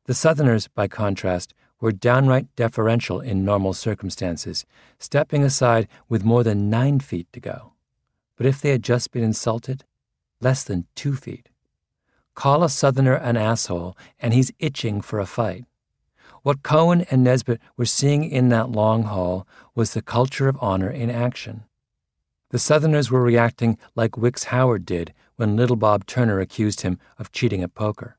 The Southerners, by contrast, were downright deferential in normal circumstances, stepping aside with more than 9 feet to go. But if they had just been insulted, less than 2 feet. Call a Southerner an asshole, and he's itching for a fight. What Cohen and Nesbitt were seeing in that long hall was the culture of honor in action. The Southerners were reacting like Wicks Howard did when little Bob Turner accused him of cheating at poker.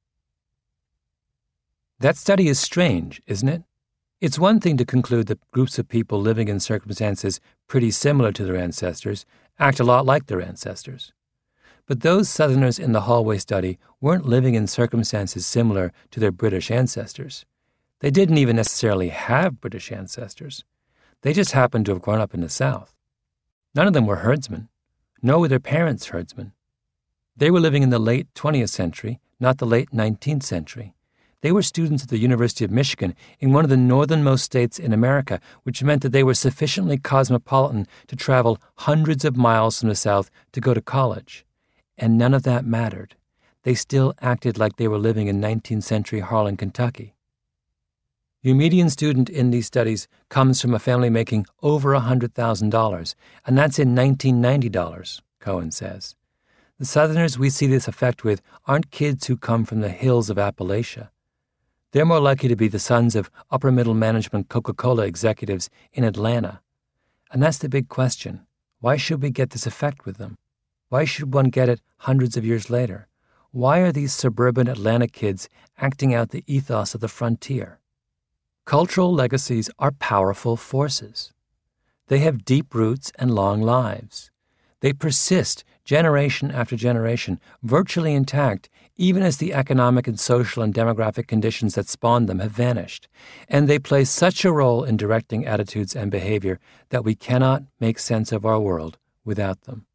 That study is strange, isn't it? It's one thing to conclude that groups of people living in circumstances pretty similar to their ancestors act a lot like their ancestors. But those Southerners in the hallway study weren't living in circumstances similar to their British ancestors. They didn't even necessarily have British ancestors. They just happened to have grown up in the South. None of them were herdsmen, nor were their parents herdsmen. They were living in the late 20th century, not the late 19th century. They were students at the University of Michigan in one of the northernmost states in America, which meant that they were sufficiently cosmopolitan to travel hundreds of miles from the South to go to college. And none of that mattered. They still acted like they were living in 19th century Harlan, Kentucky. Your median student in these studies comes from a family making over $100,000, and that's in $1990, Cohen says. The Southerners we see this effect with aren't kids who come from the hills of Appalachia. They're more likely to be the sons of upper-middle management Coca-Cola executives in Atlanta. And that's the big question. Why should we get this effect with them? Why should one get it hundreds of years later? Why are these suburban Atlanta kids acting out the ethos of the frontier? Cultural legacies are powerful forces. They have deep roots and long lives. They persist generation after generation, virtually intact, even as the economic and social and demographic conditions that spawned them have vanished. And they play such a role in directing attitudes and behavior that we cannot make sense of our world without them.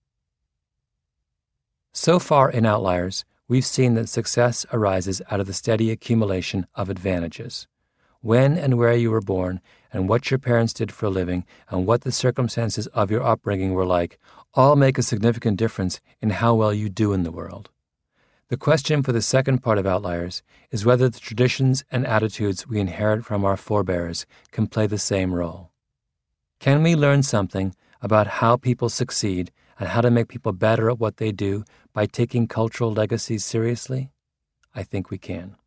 So far in Outliers, we've seen that success arises out of the steady accumulation of advantages. When and where you were born, and what your parents did for a living, and what the circumstances of your upbringing were like, all make a significant difference in how well you do in the world. The question for the second part of Outliers is whether the traditions and attitudes we inherit from our forebears can play the same role. Can we learn something about how people succeed and how to make people better at what they do by taking cultural legacies seriously? I think we can.